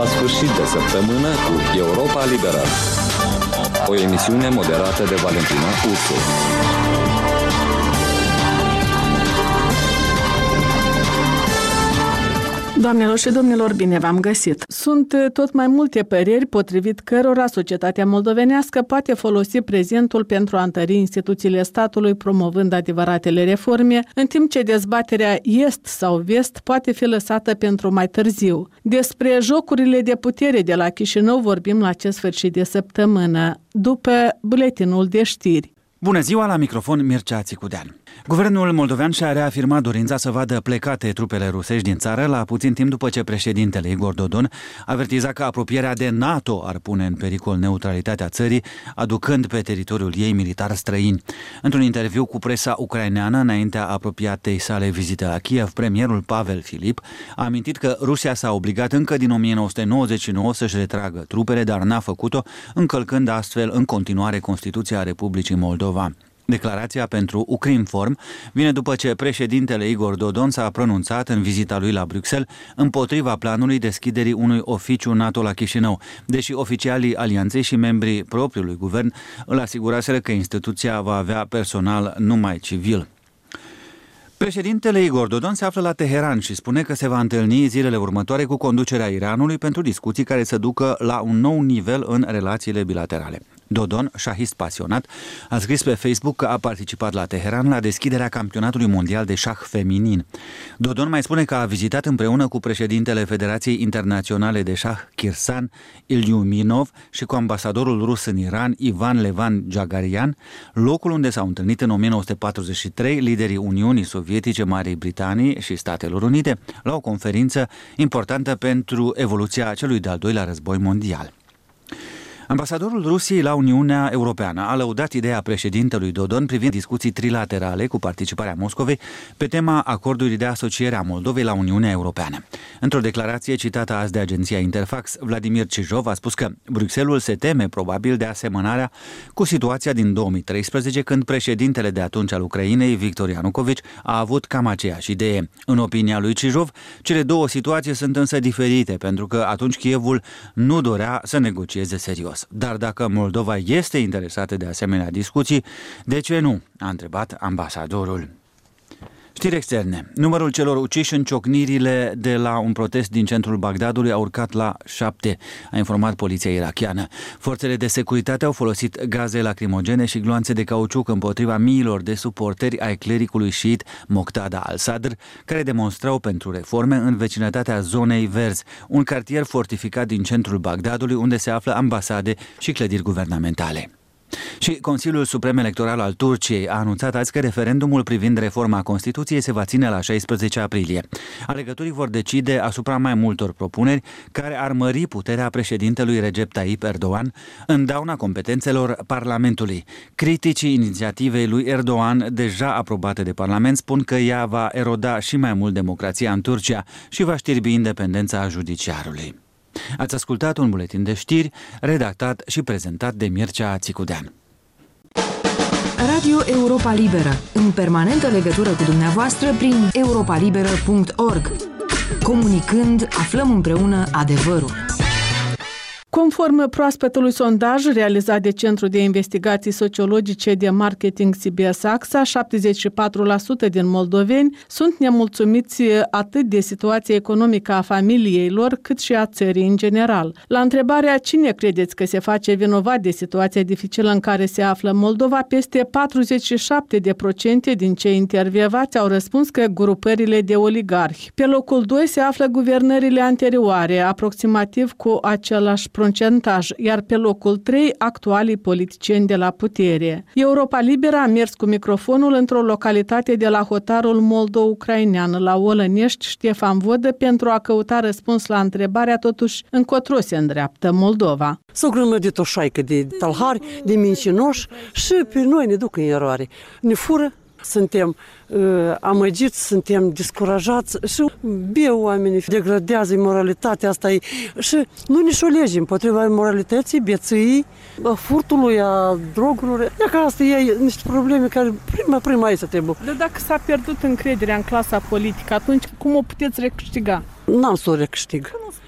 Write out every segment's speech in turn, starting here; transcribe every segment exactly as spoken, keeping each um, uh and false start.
la sfârșit de săptămână cu Europa Liberă. O emisiune moderată de Valentina Ursu. Doamnelor și domnilor, bine v-am găsit! Sunt tot mai multe păreri potrivit cărora societatea moldovenească poate folosi prezentul pentru a întări instituțiile statului, promovând adevăratele reforme, în timp ce dezbaterea est sau vest poate fi lăsată pentru mai târziu. Despre jocurile de putere de la Chișinău vorbim la acest sfârșit de săptămână, după buletinul de știri. Bună ziua, la microfon Mircea Țicudean. Guvernul moldovean și-a reafirmat dorința să vadă plecate trupele rusești din țară la puțin timp după ce președintele Igor Dodon avertiza că apropierea de NATO ar pune în pericol neutralitatea țării, aducând pe teritoriul ei militari străini. Într-un interviu cu presa ucraineană, înaintea apropiatei sale vizite la Kiev, premierul Pavel Filip a amintit că Rusia s-a obligat încă din o mie nouă sute nouăzeci și nouă să-și retragă trupele, dar n-a făcut-o, încălcând astfel în continuare Constituția Republicii Moldova. Declarația pentru Ukrinform vine după ce președintele Igor Dodon s-a pronunțat în vizita lui la Bruxelles împotriva planului deschiderii unui oficiu NATO la Chișinău, deși oficialii alianței și membrii propriului guvern îl asiguraseră că instituția va avea personal numai civil. Președintele Igor Dodon se află la Teheran și spune că se va întâlni zilele următoare cu conducerea Iranului pentru discuții care să ducă la un nou nivel în relațiile bilaterale. Dodon, șahist pasionat, a scris pe Facebook că a participat la Teheran la deschiderea campionatului mondial de șah feminin. Dodon mai spune că a vizitat împreună cu președintele Federației Internaționale de Șah Kirsan Ilyuminov și cu ambasadorul rus în Iran Ivan Levan Jagarian, locul unde s-au întâlnit în o mie nouă sute patruzeci și trei liderii Uniunii Sovietice, Marii Britanii și Statelor Unite la o conferință importantă pentru evoluția celui de-al doilea război mondial. Ambasadorul Rusiei la Uniunea Europeană a lăudat ideea președintelui Dodon privind discuții trilaterale cu participarea Moscovei pe tema acordului de asociere a Moldovei la Uniunea Europeană. Într-o declarație citată azi de agenția Interfax, Vladimir Cizhov a spus că Bruxelles se teme probabil de asemănarea cu situația din două mii treisprezece, când președintele de atunci al Ucrainei, Victor Ianukovici, a avut cam aceeași idee. În opinia lui Cizhov, cele două situații sunt însă diferite, pentru că atunci Kievul nu dorea să negocieze serios. Dar dacă Moldova este interesată de asemenea discuții, de ce nu? A întrebat ambasadorul. Știri externe. Numărul celor uciși în ciocnirile de la un protest din centrul Bagdadului a urcat la șapte, a informat poliția irachiană. Forțele de securitate au folosit gaze lacrimogene și gloanțe de cauciuc împotriva miilor de suporteri ai clericului șiit Moqtada al-Sadr, care demonstrau pentru reforme în vecinătatea zonei verzi, un cartier fortificat din centrul Bagdadului, unde se află ambasade și clădiri guvernamentale. Și Consiliul Suprem Electoral al Turciei a anunțat azi că referendumul privind reforma Constituției se va ține la șaisprezece aprilie. Alegătorii vor decide asupra mai multor propuneri care ar mări puterea președintelui Recep Tayyip Erdogan în dauna competențelor Parlamentului. Criticii inițiativei lui Erdogan, deja aprobate de Parlament, spun că ea va eroda și mai mult democrația în Turcia și va știrbi independența judiciarului. Ați ascultat un buletin de știri redactat și prezentat de Mircea Țicudean. Radio Europa Liberă, în permanentă legătură cu dumneavoastră prin europa liberă punct org. Comunicând, aflăm împreună adevărul. Conform proaspătului sondaj realizat de Centrul de Investigații Sociologice de Marketing C B S A X A, șaptezeci și patru la sută din moldoveni sunt nemulțumiți atât de situația economică a familiei lor, cât și a țării în general. La întrebarea cine credeți că se face vinovat de situația dificilă în care se află Moldova, peste patruzeci și șapte la sută din cei intervievați au răspuns că grupările de oligarhi. Pe locul doi se află guvernările anterioare, aproximativ cu același procentaj, iar pe locul trei actualii politicieni de la putere. Europa Liberă a mers cu microfonul într-o localitate de la hotarul moldo-ucrainean, la Olănești, Ștefan Vodă, pentru a căuta răspuns la întrebarea totuși încotro se îndreaptă Moldova. S-o grămădit o șaică de talhari, de mincinoși și pe noi ne duc în eroare. Ne fură, suntem uh, amăgiți, suntem descurajați și bie oamenii, degradează moralitatea asta e, și nu ne șolegi împotriva moralității, bețâii, a furtului, a drogurilor. E că asta e niște probleme care prima, prima aici trebuie. Dar dacă s-a pierdut încrederea în clasa politică, atunci cum o puteți recâștiga? N-am să o recâștig.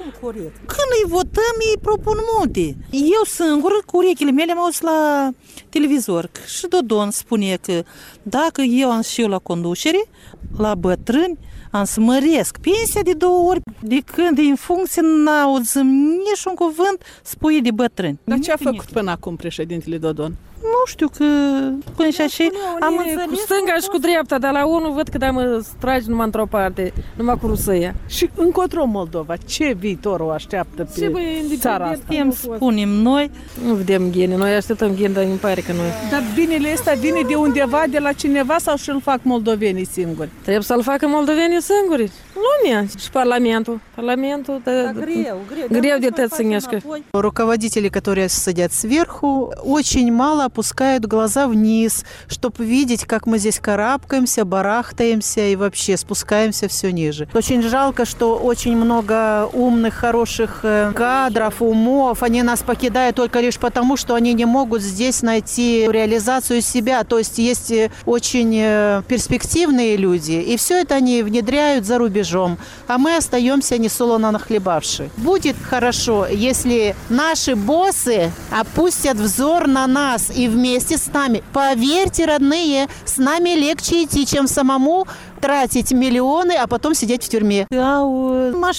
corect. Când îi votăm, ei propun multe. Eu singur, cu urechile mele, am auzit la televizor și Dodon spune că dacă eu am și eu la conducere, la bătrâni, am să măresc pensia de două ori. De când e în funcție, n-auzim nici un cuvânt spui de bătrâni. Dar ce a făcut până acum președintele Dodon? Nu știu că până și așa am înțeles. Cu stânga și cu dreapta, dar la unul văd că da mă tragi numai într-o parte, numai cu Rusia. Și încotro Moldova, ce viitor o așteaptă pe ce, băi, țara asta? Putem spunem noi. Nu vedem gheni, noi așteptăm gheni, dar îmi pare că noi. Dar binele ăsta vine de undeva, de la cineva sau și-l fac moldovenii singuri? Trebuie să-l facă moldovenii singuri. Lumea și Parlamentul. Parlamentul, da, da, greu, greu, greu de tot să неșcă. Руководители, которые сидят сверху, очень мало опускают глаза вниз, чтобы видеть, как мы здесь карабкаемся, барахтаемся и вообще спускаемся все ниже. Очень жалко, что очень много умных, хороших кадров, умов, они нас покидают только лишь потому, что они не могут здесь найти реализацию себя. То есть есть очень перспективные люди, и все это они внедряют за рубежом, а мы остаемся несолоно нахлебавши. Будет хорошо, если наши боссы опустят взор на нас и вместе с нами. Поверьте, родные, с нами легче идти, чем самому tratить milioane, a потом sидеть в tюрьме. Au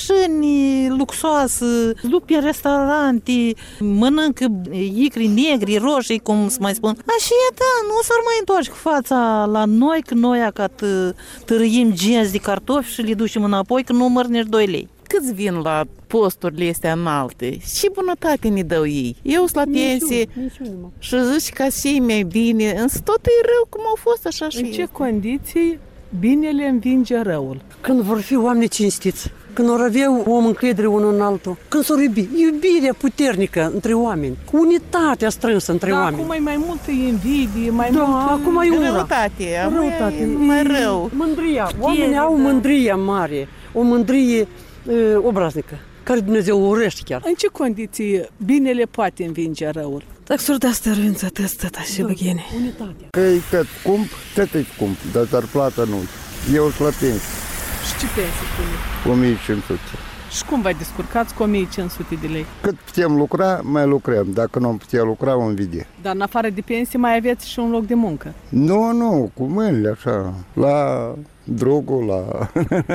mașini luxoase, lupi în restaurante, mănâncă icri negri, roșii, cum să mai spun. Așa e, da, nu s-ar mai întoarce cu fața la noi, că noi acat tărâim genți de cartofi și le ducem înapoi, că nu măr nici doi lei. Câți vin la posturile astea înalte? Și bunătate ne dau ei. Eu sunt la pensie și zici că așa e mai bine, însă tot e rău cum au fost așa și în ce condiții binele învinge răul? Când vor fi oameni cinstiți, când vor avea om încredere unul în altul, când s-or iubi, iubirea puternică între oameni, unitatea strânsă între da, oameni. Acum e mai multă invidie, mai da, multă... acum e ura. Răutate, răutate. mai rău. Mândria. Oamenii au mândria mare, o mândrie uh, obraznică, care Dumnezeu o urește chiar. În ce condiții binele poate învinge răul? Так surda asta râință, tăstă, așa băghene. Că e cât scump, tot e scump, dar zarplata nu. Eu sunt la pensie. Și ce pensie pune? o mie cinci sute. Și cum vă descurcați cu o mie cinci sute de lei? Cât putem lucra, mai lucrăm. Dacă nu putem lucra, vom vedea. Dar în afară de pensie mai aveți și un loc de muncă? Nu, nu, cu mâinile așa, la drogul, la...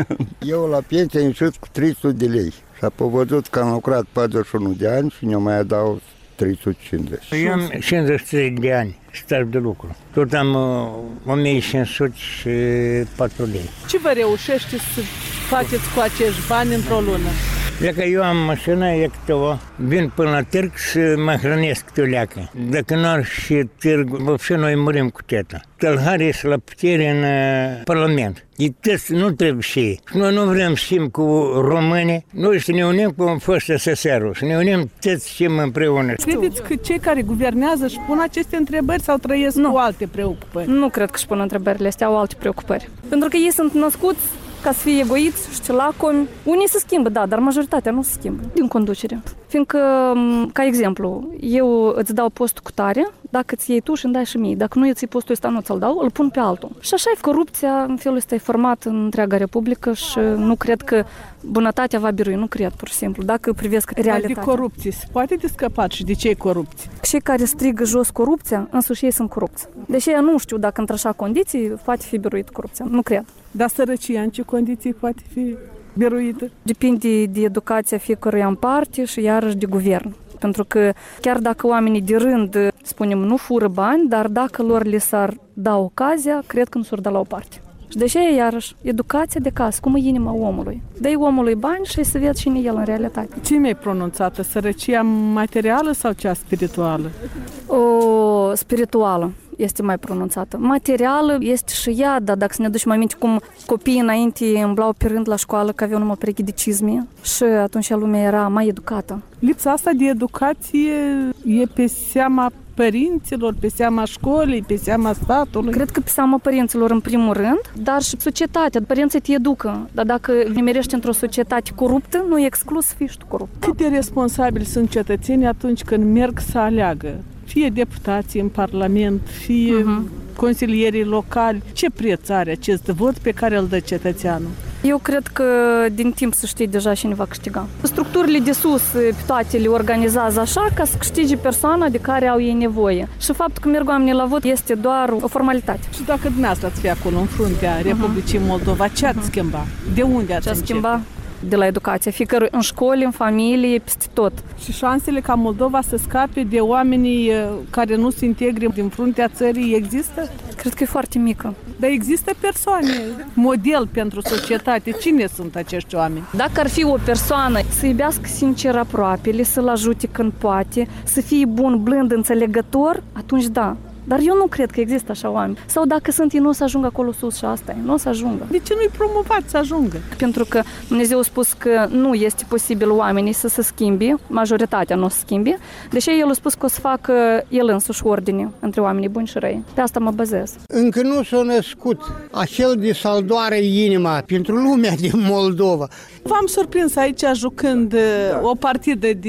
Eu la pensie am ieșit cu trei sute de lei. Și apoi văzut că am lucrat patruzeci și unu de ani și ne mai adaug trei sute cincizeci. Eu am cincizeci și trei de ani staj de lucru. Tot am uh, o mie cinci sute și patru lei. Ce vă reușește să faceți cu acești bani într-o lună? Dacă eu am mașină, e câteva, vin până la târg și mă hrănesc câte o leacă. Dacă nu ar și târg, văpșe noi murim cu teta. Tălharii sunt la putere în uh, Parlament. Ei tăți nu trebuie și ei. Noi nu vrem să fim cu români, noi să ne unim cu un fost S S R-ul, să ne unim toți și împreună. Credeți că cei care guvernează își pun aceste întrebări sau trăiesc nu. cu alte preocupări? Nu cred că își pun întrebările astea, au alte preocupări. Pentru că ei sunt născuți ca să fie egoiți, știi, lacomi. Unii se schimbă, da, dar majoritatea nu se schimbă din conducere. Fiindcă, ca exemplu, eu îți dau postul cu tare, dacă ți iei tu și îmi dai și mie. Dacă nu îți iei postul ăsta, nu ți-l dau, îl pun pe altul. Și așa e, corupția în felul ăsta e format în întreaga Republică și nu cred că bunătatea va birui, nu cred, pur și simplu, dacă privesc realitatea. De corupție se poate de scăpat și de ce e corupție? Cei care strigă jos corupția, însuși ei sunt corupți. Deși eu nu știu dacă într-așa condiții poate fi biruit corupția, nu cred. Dar sărăcia în ce condiții poate fi biruită? Depinde de educația fiecăruia în parte și iarăși de guvern. Pentru că chiar dacă oamenii de rând, spunem, nu fură bani, dar dacă lor le s-ar da ocazia, cred că nu s-ar da la o parte. Și de aceea, iarăși, educația de casă, cum e inima omului. Dă-i omului bani și să vezi cine e el în realitate. Ce e mai pronunțată, sărăcia materială sau cea spirituală? O spirituală este mai pronunțată. Materială este și ea, dar dacă să ne ducem aminte cum copiii înainte îmblau pe rând la școală că aveau numai pereche de cizme și atunci lumea era mai educată. Lipsa asta de educație e pe seama părinților, pe seama școlii, pe seama statului? Cred că pe seama părinților în primul rând, dar și societatea. Părinții te educă, dar dacă nimerești într-o societate coruptă, nu e exclus să fii și tu corupt. Cât de responsabili sunt cetățenii atunci când merg să aleagă? Fie deputații în Parlament, fie uh-huh. consilierii locali. Ce preț are acest vot pe care îl dă cetățeanul? Eu cred că din timp să știi deja cine va câștiga. Structurile de sus pe toate le organizează așa ca să câștige persoana de care au ei nevoie. Și faptul că merg oamenii la vot este doar o formalitate. Și dacă dumneavoastră ați fi acolo în fruntea Republicii Moldova, ce ați schimba? De unde ați Ce ați schimba? De la educație, fiecare în școli, în familie, peste tot. Și șansele ca Moldova să scape de oamenii care nu se integre din fruntea țării există? Cred că e foarte mică. Dar există persoane, model pentru societate. Cine sunt acești oameni? Dacă ar fi o persoană să iubească sincer aproapele, să-l ajute când poate, să fie bun, blând, înțelegător, atunci da. Dar eu nu cred că există așa oameni. Sau dacă sunt ei, nu o să ajungă acolo sus și asta e, nu o să ajungă. De ce nu-i promovați să ajungă? Pentru că Dumnezeu a spus că nu este posibil oamenii să se schimbe, majoritatea nu o să schimbe, deși El a spus că o să facă El însuși ordine între oamenii buni și răi. Pe asta mă bazez. Încă nu s-a născut acel de saldoare inima pentru lumea din Moldova. V-am surprins aici jucând da. o partidă de,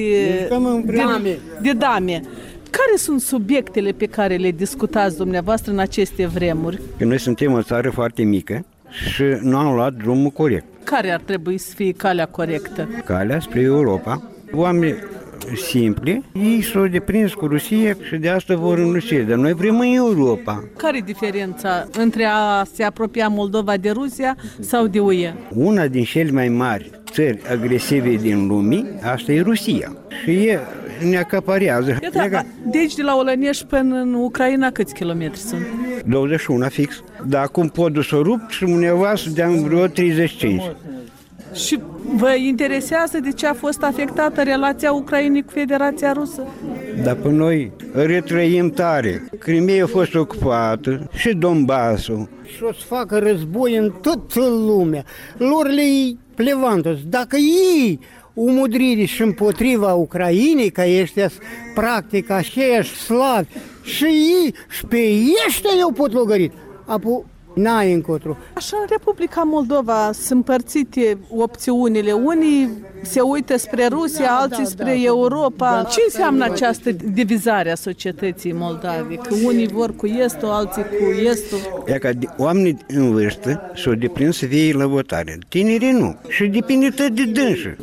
de, de dame. Care sunt subiectele pe care le discutați dumneavoastră în aceste vremuri? Că noi suntem o țară foarte mică și nu am luat drumul corect. Care ar trebui să fie calea corectă? Calea spre Europa. Oameni simpli, ei s-au deprins cu Rusia și de asta vor în Rusia, dar noi vrem în Europa. Care e diferența între a se apropia Moldova de Rusia sau de U E? Una din cele mai mari țări agresive din lume, asta e Rusia. Și e ne acaparează. Iată, de aici, de la Olănești până în Ucraina, câți kilometri sunt? douăzeci și unu fix. Dar acum podul s-a rupt și undeva să deam vreo treizeci și cinci. Și vă interesează de ce a fost afectată relația Ucrainei cu Federația Rusă? Dar pe noi retrăim tare. Crimea a fost ocupată și Donbassul. Și o să facă război în toată lumea. Lor le-i plevantos. Dacă ei umudriri și împotriva Ucrainei, ca ăștia practic aceiași slavi, și ei și pe ăștia i-au potlogărit. Apoi n-ai încotro. Așa, în Republica Moldova sunt împărțite opțiunile. Unii se uită spre Rusia, da, alții da, spre da, Europa. Da, ce înseamnă această divizare a societății moldave? Că unii vor cu estul, alții cu estul. E ca oamenii în vârstă s-au deprins să fie la votare. Tinerii nu. Și depinde tot de dânsă.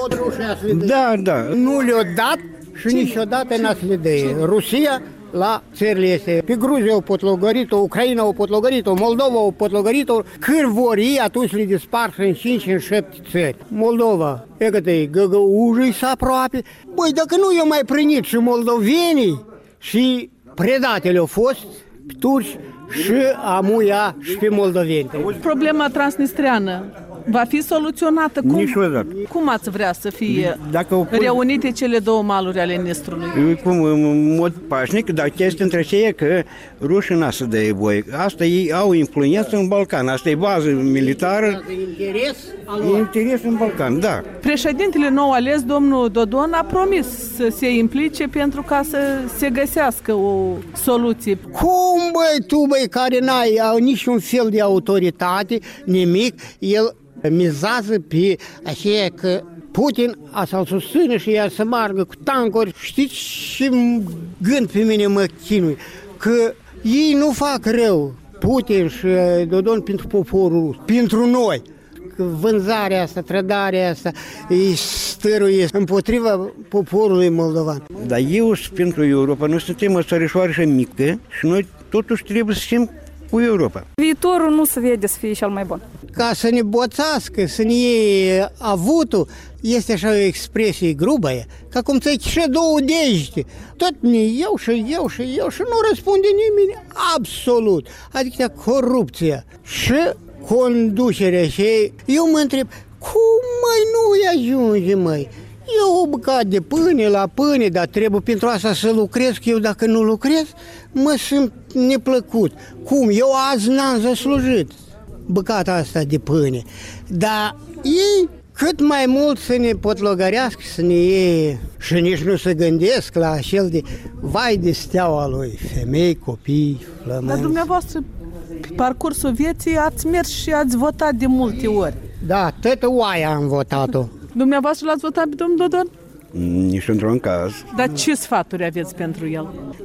Da, da. Nu le-au dat și niciodată n-a să le dă. Rusia la țările este. Pe Gruzia au potlogărit-o, Ucraina au potlogărit-o, Moldova au potlogărit-o. Când vor ei, atunci le dispar în cinci, în șapte țări. Moldova, e că te găgăujii să aproape. Băi, dacă nu i-au mai primit și moldovenii și predatele au fost turci și amuia și pe moldoveni. Problema transnistreană va fi soluționată? Cum, Niciodată. Cum ați vrea să fie Dacă pun... reunite cele două maluri ale Nistrului? Cum, în mod pașnic, dar chestia între aceea că rușii n-a să dea voi. Asta ei au influență în Balcan. Asta e bază militară. Interes? Interes în Balcan, da. Președintele nou ales, domnul Dodon, a promis să se implice pentru ca să se găsească o soluție. Cum, băi, tu, băi, care n-ai niciun fel de autoritate, nimic, el mizează pe aceea că Putin a să-l susține și ea să margă cu tancuri. Știți ce gând pe mine mă chinui? Că ei nu fac rău, Putin și Dodon, pentru poporul, pentru noi. Că vânzarea asta, trădarea asta, e stăruie împotriva poporului moldovan. Dar eu și pentru Europa, noi suntem o țărișoară și mică și noi totuși trebuie să fim cu Europa. Viitorul nu se vede să fie cel mai bun. Ca să ne boțască, să ne iei avutul, este așa o expresie grubă, ca cum ți-ai și două degete. Tot ne iau și iau și iau și nu răspunde nimeni absolut. Adică corupția și conducerea și eu mă întreb, cum mai nu-i ajunge, măi? Eu o bucată de pâine la pâine, dar trebuie pentru asta să lucrez, că eu dacă nu lucrez, mă simt neplăcut. Cum? Eu azi n-am zăslujit bucata asta de pâine. Dar ei cât mai mult să ne potlogărească, să ne iei și nici nu se gândesc la acel de vai de steaua lui, femei, copii, flămânzi. Dar dumneavoastră, pe parcursul vieții, ați mers și ați votat de multe ori. Da, tot oaia am votat-o. Dumneavoastră l-ați votat pe domnul Dodon? Nici într-un caz. Dar ce sfaturi aveți pentru el?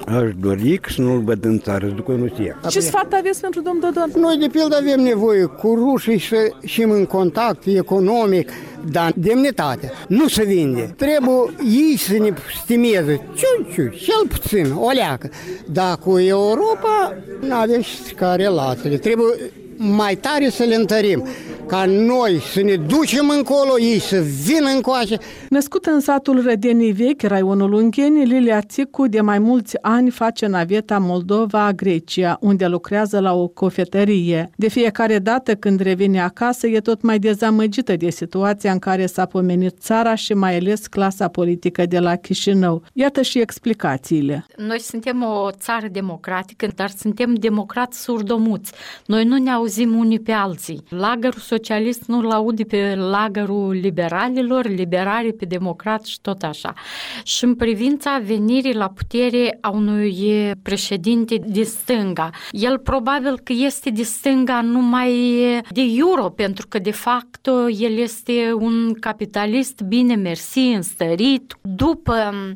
Aș dori să nu-l văd în țară, după nu știa. Ce sfat aveți pentru domnul Dodon? Noi, de pildă, avem nevoie cu rușii să ieșim în contact economic, dar demnitatea nu se vinde. Trebuie ei să ne stimeze, ciu-ciu, cel puțin, o leacă. Dar cu Europa nu avem și ca relațiile. Trebuie mai tare să le întărim, ca noi să ne ducem încolo, ei să vină încoace. Născută în satul Rădenii Vechi, raionul Ungheni, Lilia Țicu de mai mulți ani face naveta Moldova-Grecia, unde lucrează la o cofetărie. De fiecare dată când revine acasă, e tot mai dezamăgită de situația în care s-a pomenit țara și mai ales clasa politică de la Chișinău. Iată și explicațiile. Noi suntem o țară democratică, dar suntem democrați surdomuți. Noi nu ne auzim unii pe alții. Lagărul socialist nu-l aude pe lagărul liberalilor, liberalii pe democrați și tot așa. Și în privința venirii la putere a unui președinte de stânga, el probabil că este de stânga numai de euro, pentru că de fapt el este un capitalist bine mersi, înstărit. După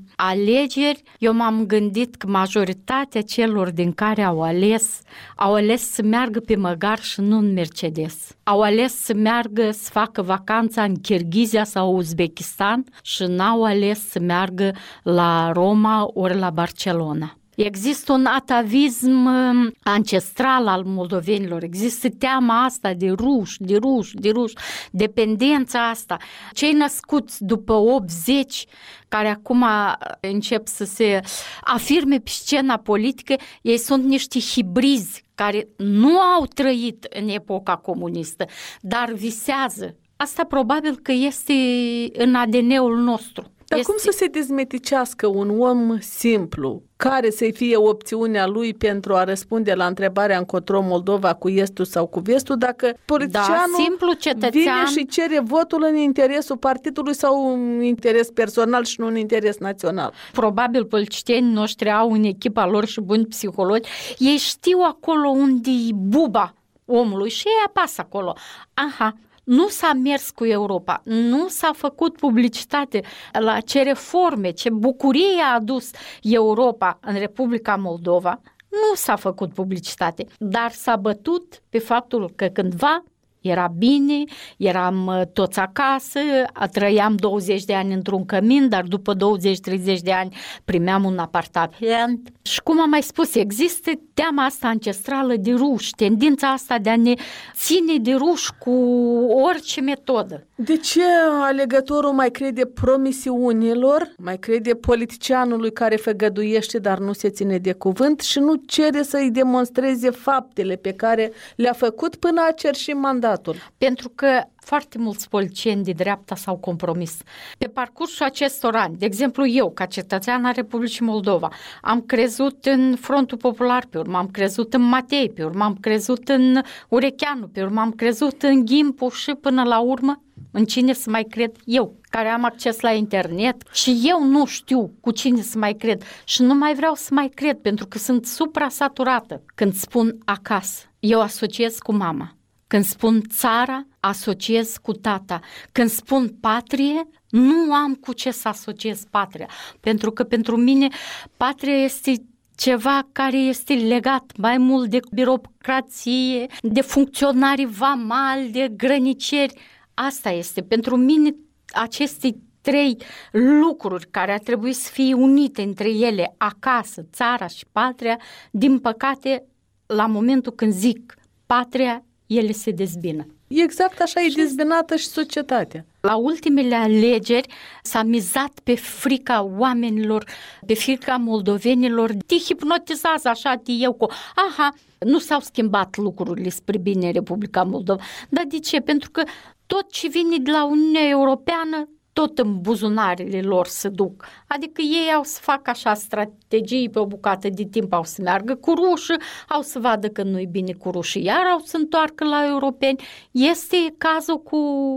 alegeri, eu m-am gândit că majoritatea celor din care au ales, au ales să meargă pe măgar și nu în Mercedes. Au ales să meargă să facă vacanța în Kirghizia sau Uzbekistan și n-au ales să meargă la Roma ori la Barcelona. Există un atavism ancestral al moldovenilor, există teama asta de ruși, de ruși, de ruși, dependența asta. Cei născuți după optzeci, care acum încep să se afirme pe scena politică, ei sunt niște hibrizi care nu au trăit în epoca comunistă, dar visează. Asta probabil că este în A D N-ul nostru. Dar este... cum să se dezmeticească un om simplu, care să fie opțiunea lui pentru a răspunde la întrebarea încotro Moldova cu estul sau cu vestul, dacă politicianul da, simplu cetățean... vine și cere votul în interesul partidului sau în interes personal și nu în interes național? Probabil politicienii noștri au în echipa lor și buni psihologi, ei știu acolo unde e buba omului și ei apasă acolo. Aha, nu s-a mers cu Europa, nu s-a făcut publicitate la ce reforme, ce bucurie a adus Europa în Republica Moldova, nu s-a făcut publicitate, dar s-a bătut pe faptul că cândva era bine, eram toți acasă, trăiam douăzeci de ani într-un cămin, dar după douăzeci treizeci de ani primeam un apartament. Și cum am mai spus, există teama asta ancestrală de ruși, tendința asta de a ne ține de ruși cu orice metodă. De ce alegătorul mai crede promisiunilor, mai crede politicianului care făgăduiește, dar nu se ține de cuvânt și nu cere să-i demonstreze faptele pe care le-a făcut până a cerși mandatul? Pentru că foarte mulți politicieni de dreapta s-au compromis. Pe parcursul acestor ani, de exemplu eu, ca cetățean al Republicii Moldova, am crezut în Frontul Popular, pe urmă am crezut în Matei, pe urmă am crezut în Urecheanu, pe urmă am crezut în Ghimpu și până la urmă în cine să mai cred eu, care am acces la internet și eu nu știu cu cine să mai cred și nu mai vreau să mai cred pentru că sunt supra-saturată. Când spun acasă, eu asociez cu mama. Când spun țara, asociez cu tata. Când spun patrie, nu am cu ce să asociez patria. Pentru că pentru mine patria este ceva care este legat mai mult de birocrație, de funcționari vamali, de grăniceri. Asta este. Pentru mine aceste trei lucruri care ar trebui să fie unite între ele, acasă, țara și patria, din păcate, la momentul când zic patria, ele se dezbină. Exact așa e dezbinată și societatea. La ultimele alegeri s-a mizat pe frica oamenilor, pe frica moldovenilor, te hipnotizează așa, te eu cu, aha, nu s-au schimbat lucrurile spre bine în Republica Moldova. Dar de ce? Pentru că tot ce vine de la Uniunea Europeană, tot în buzunarele lor se duc. Adică ei au să facă așa strategii pe o bucată de timp, au să meargă cu rușii, au să vadă că nu-i bine cu rușii, iar au să întoarcă la europeni. Este cazul cu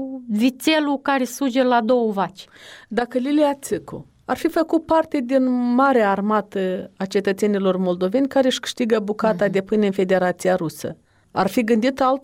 vițelul care suge la două vaci. Dacă Lilia Țicu ar fi făcut parte din marea armată a cetățenilor moldoveni care își câștigă bucata mm-hmm. de pâine în Federația Rusă, ar fi gândit altfel?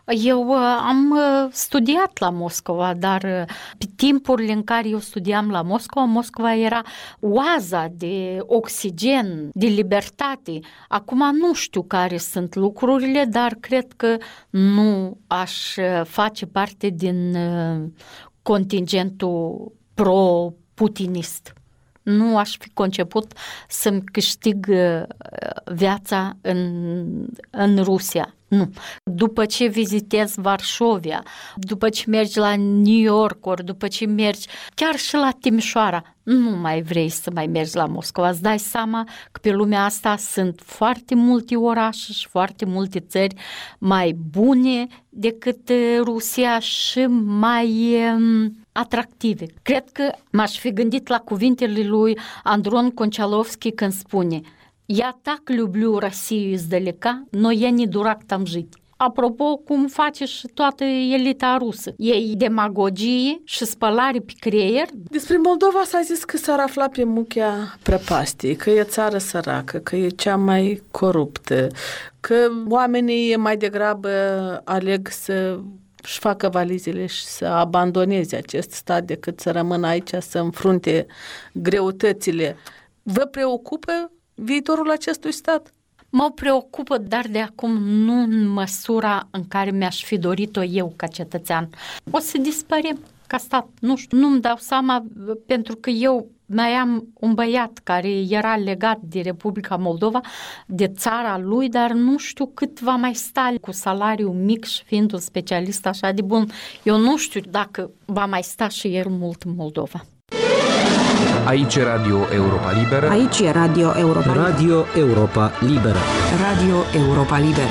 Eu am studiat la Moscova, dar pe timpurile în care eu studiam la Moscova, Moscova era oaza de oxigen, de libertate. Acum nu știu care sunt lucrurile, dar cred că nu aș face parte din contingentul pro-putinist. Nu aș fi conceput să-mi câștig viața în, în Rusia. Nu. După ce vizitezi Varșovia, după ce mergi la New York, ori după ce mergi chiar și la Timișoara, nu mai vrei să mai mergi la Moscova. Îți dai seama că pe lumea asta sunt foarte multe orașe și foarte multe țări mai bune decât Rusia și mai um, atractive. Cred că m-aș fi gândit la cuvintele lui Andron Кончаловский când spune: "Я так люблю Россию издалека, но я не дурак там жить." Apropo, cum face și toată elita rusă. E demagogie și spălare pe creier. Despre Moldova s-a zis că s-ar afla pe muchea prăpastiei, că e țară săracă, că e cea mai coruptă, că oamenii mai degrabă aleg să își facă valizele și să abandoneze acest stat decât să rămână aici să înfrunte greutățile. Vă preocupă viitorul acestui stat? Mă preocupă, dar de acum nu în măsura în care mi-aș fi dorit-o eu ca cetățean. O să dispărem ca stat. Nu știu, nu-mi dau seama, pentru că eu mai am un băiat care era legat de Republica Moldova, de țara lui, dar nu știu cât va mai sta cu salariu mic și fiind un specialist așa de bun. Eu nu știu dacă va mai sta și el mult în Moldova. Aici e Radio Europa Liberă. Aici e Radio Europa Liberă. Radio Europa Liberă. Radio Europa Liberă.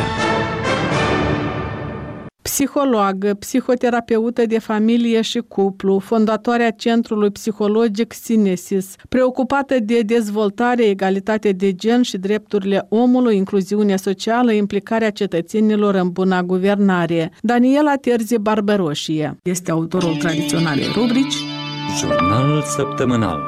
Psihologă, psihoterapeută de familie și cuplu, fondatoarea Centrului Psihologic Sinesis, preocupată de dezvoltare, egalitate de gen și drepturile omului, incluziune socială, implicarea cetățenilor în buna guvernare. Daniela Terzi Barberoșie este autorul tradiționalei rubrici Jurnal săptămânal.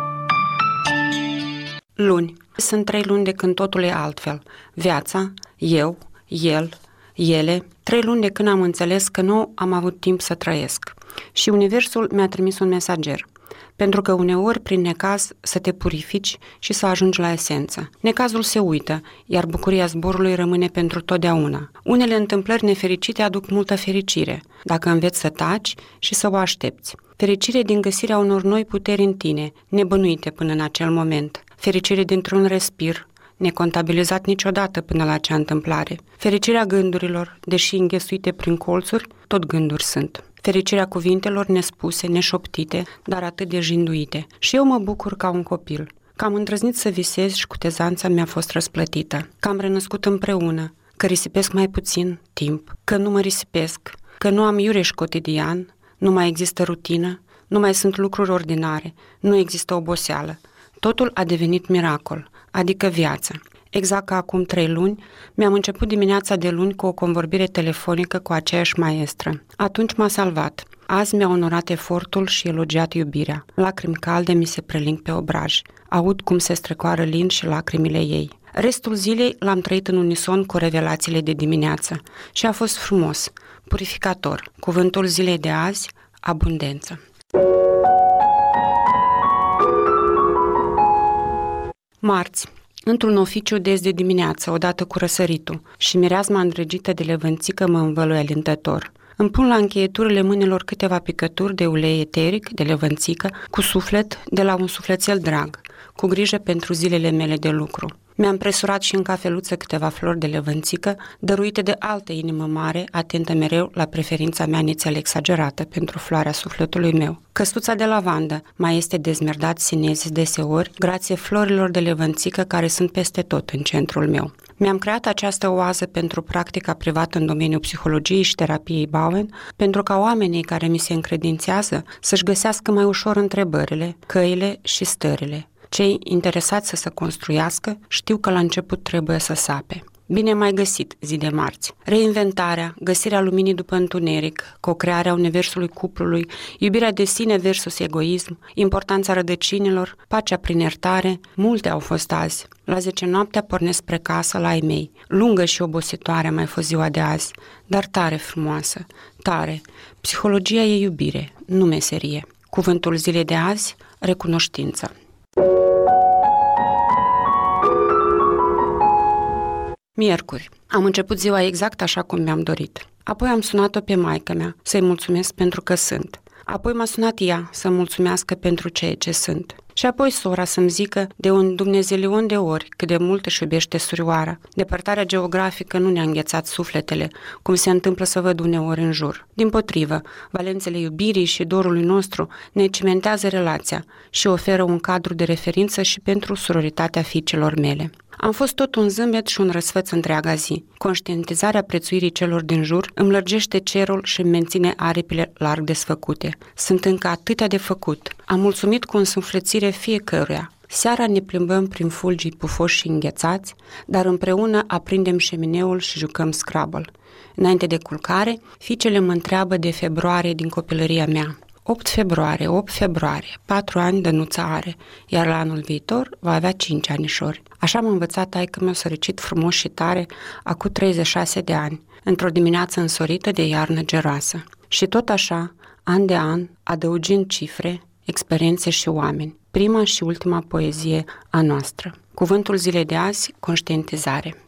Luni. Sunt trei luni de când totul e altfel. Viața, eu, el, ele, trei luni de când am înțeles că nu am avut timp să trăiesc. Și universul mi-a trimis un mesager. Pentru că uneori, prin necaz, să te purifici și să ajungi la esență. Necazul se uită, iar bucuria zborului rămâne pentru totdeauna. Unele întâmplări nefericite aduc multă fericire, dacă înveți să taci și să o aștepți. Fericire din găsirea unor noi puteri în tine, nebănuite până în acel moment. Fericire dintr-un respir, necontabilizat niciodată până la acea întâmplare. Fericirea gândurilor, deși înghesuite prin colțuri, tot gânduri sunt. Fericirea cuvintelor nespuse, neșoptite, dar atât de jinduite. Și eu mă bucur ca un copil, că am îndrăznit să visez și cutezanța mi-a fost răsplătită, că am renăscut împreună, că risipesc mai puțin timp, că nu mă risipesc, că nu am iureș cotidian, nu mai există rutină, nu mai sunt lucruri ordinare, nu există oboseală. Totul a devenit miracol, adică viață. Exact ca acum trei luni, mi-am început dimineața de luni cu o convorbire telefonică cu aceeași maestră. Atunci m-a salvat. Azi mi-a onorat efortul și elogiat iubirea. Lacrimi calde mi se preling pe obraj. Aud cum se strecoară lin și lacrimile ei. Restul zilei l-am trăit în unison cu revelațiile de dimineață. Și a fost frumos, purificator. Cuvântul zilei de azi, abundență. Marți. Într-un oficiu des de dimineață, odată cu răsăritul, și mireasma îndrăgită de levănțică mă învăluie alintător. Îmi pun la încheieturile mâinilor câteva picături de ulei eteric, de levănțică, cu suflet, de la un sufletel drag, cu grijă pentru zilele mele de lucru. Mi-am presurat și în cafeluță câteva flori de levănțică, dăruite de altă inimă mare, atentă mereu la preferința mea nițel exagerată pentru floarea sufletului meu. Căsuța de lavandă mai este dezmerdat sinezis deseori, grație florilor de levănțică care sunt peste tot în centrul meu. Mi-am creat această oază pentru practica privată în domeniul psihologiei și terapiei Bowen, pentru ca oamenii care mi se încredințează să-și găsească mai ușor întrebările, căile și stările. Cei interesați să se construiască știu că la început trebuie să sape. Bine mai găsit, zi de marți. Reinventarea, găsirea luminii după întuneric, co-crearea universului cuplului, iubirea de sine versus egoism, importanța rădăcinilor, pacea prin iertare, multe au fost azi. La zece noaptea pornesc spre casă la ai mei. Lungă și obositoare a mai fost ziua de azi, dar tare frumoasă, tare. Psihologia e iubire, nu meserie. Cuvântul zilei de azi, recunoștință. Miercuri. Am început ziua exact așa cum mi-am dorit. Apoi am sunat-o pe maică-mea să-i mulțumesc pentru că sunt. Apoi m-a sunat ea să mulțumească pentru ceea ce sunt. Și apoi sora să-mi zică de un dumnezelion de ori cât de mult își iubește surioara. Depărtarea geografică nu ne-a înghețat sufletele, cum se întâmplă să văd uneori în jur. Dimpotrivă, valențele iubirii și dorului nostru ne cimentează relația și oferă un cadru de referință și pentru sororitatea fiicelor mele. Am fost tot un zâmbet și un răsfăț întreaga zi. Conștientizarea prețuirii celor din jur îmi lărgește cerul și îmi menține aripile larg desfăcute. Sunt încă atâtea de făcut. Am mulțumit cu însuflețire fiecăruia. Seara ne plimbăm prin fulgii pufoși și înghețați, dar împreună aprindem șemineul și jucăm Scrabble. Înainte de culcare, fiicele mă întreabă de februarie din copilăria mea. opt februarie, opt februarie, patru ani Dănuța are, iar la anul viitor va avea cinci anișori. Așa m-a învățat taică-meu să recit frumos și tare acu treizeci și șase de ani, într-o dimineață însorită de iarnă geroasă. Și tot așa, an de an, adăugind cifre, experiențe și oameni. Prima și ultima poezie a noastră. Cuvântul zilei de azi, conștientizare.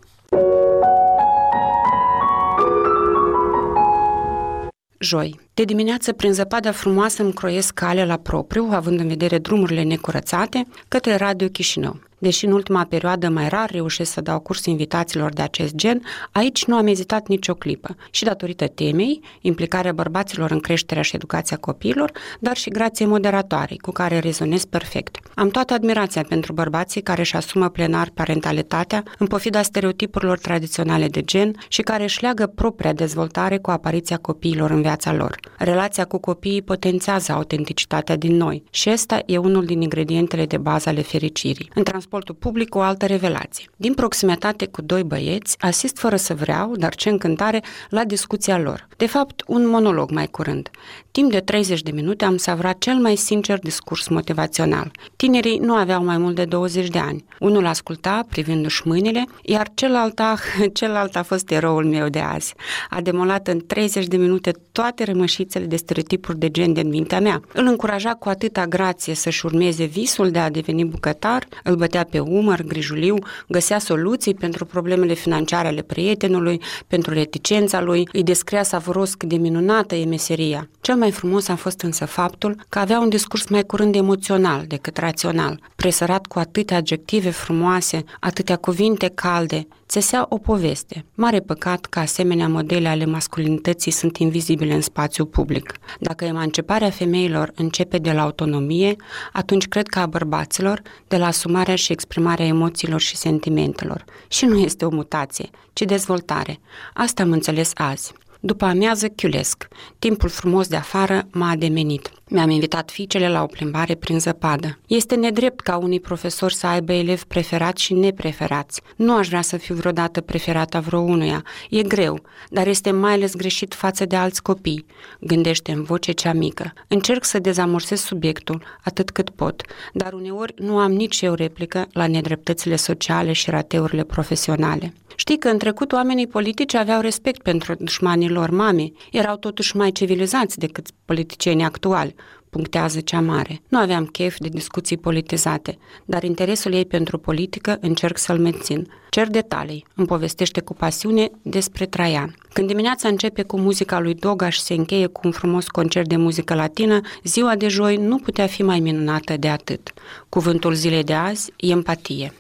Joi. De dimineață, prin zăpada frumoasă, îmi croiesc cale la propriu, având în vedere drumurile necurățate, către Radio Chișinău. Deși în ultima perioadă mai rar reușesc să dau curs invitațiilor de acest gen, aici nu am ezitat nicio clipă. Și datorită temei, implicarea bărbaților în creșterea și educația copiilor, dar și grație moderatoarei, cu care rezonez perfect. Am toată admirația pentru bărbații care își asumă plenar parentalitatea, în pofida stereotipurilor tradiționale de gen și care își leagă propria dezvoltare cu apariția copiilor în viața lor. Relația cu copiii potențează autenticitatea din noi și ăsta e unul din ingredientele de bază ale fericirii. În transportul public o altă revelație. Din proximitate cu doi băieți, asist fără să vreau, dar ce încântare, la discuția lor. De fapt, un monolog mai curând. Timp de treizeci de minute am savrat cel mai sincer discurs motivațional. Tinerii nu aveau mai mult de douăzeci de ani. Unul asculta, privindu-și mâinile, iar celălalt a, celălalt a fost eroul meu de azi. A demolat în treizeci de minute toate rămășițele de stereotipuri de gen din mintea mea. Îl încuraja cu atâta grație să-și urmeze visul de a deveni bucătar, îl bătea pe umăr, grijuliu, găsea soluții pentru problemele financiare ale prietenului, pentru reticența lui, îi descria savuros cât de minunată e meseria. Cel mai frumos a fost însă faptul că avea un discurs mai curând emoțional decât rațional, presărat cu atâtea adjective frumoase, atâtea cuvinte calde, țesea o poveste. Mare păcat că asemenea modele ale masculinității sunt invizibile în spațiu public. Dacă emanciparea femeilor începe de la autonomie, atunci cred că a bărbaților de la asumarea și exprimarea emoțiilor și sentimentelor. Și nu este o mutație, ci dezvoltare. Asta am înțeles azi. După amiază chiulesc. Timpul frumos de afară m-a ademenit. Mi-am invitat fiicele la o plimbare prin zăpadă. Este nedrept ca unii profesori să aibă elevi preferați și nepreferați. Nu aș vrea să fiu vreodată preferata vreunuia. E greu, dar este mai ales greșit față de alți copii. Gândește în voce cea mică. Încerc să dezamorsez subiectul atât cât pot, dar uneori nu am nici eu replică la nedreptățile sociale și rateurile profesionale. Știi că în trecut oamenii politici aveau respect pentru dușmanii lor mame, erau totuși mai civilizați decât politicienii actuali, punctează cea mare. Nu aveam chef de discuții politizate, dar interesul ei pentru politică încerc să-l mențin. Cer detalii, îmi povestește cu pasiune despre Traian. Când dimineața începe cu muzica lui Doga și se încheie cu un frumos concert de muzică latină, ziua de joi nu putea fi mai minunată de atât. Cuvântul zilei de azi e empatie.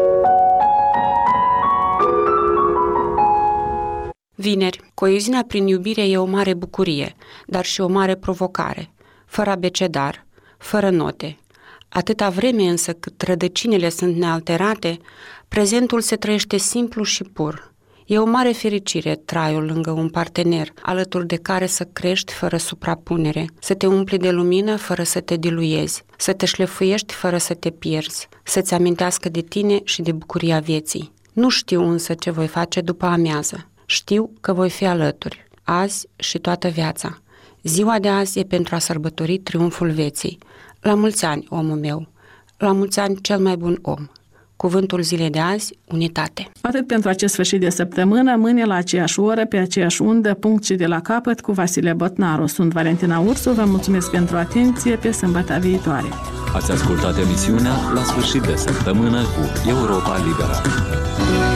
Vineri, coeziunea prin iubire e o mare bucurie, dar și o mare provocare, fără abecedar, fără note. Atâta vreme însă cât rădăcinile sunt nealterate, prezentul se trăiește simplu și pur. E o mare fericire traiul lângă un partener, alături de care să crești fără suprapunere, să te umpli de lumină fără să te diluiezi, să te șlefuiești fără să te pierzi, să-ți amintească de tine și de bucuria vieții. Nu știu însă ce voi face după amiază. Știu că voi fi alături, azi și toată viața. Ziua de azi e pentru a sărbători triumful vieții. La mulți ani, omul meu. La mulți ani, cel mai bun om. Cuvântul zilei de azi, unitate. Atât pentru acest sfârșit de săptămână, mâine la aceeași oră, pe aceeași undă, punct și de la capăt, cu Vasile Botnaru. Sunt Valentina Ursu, vă mulțumesc pentru atenție, pe sâmbătă viitoare. Ați ascultat emisiunea La sfârșit de săptămână cu Europa Liberă.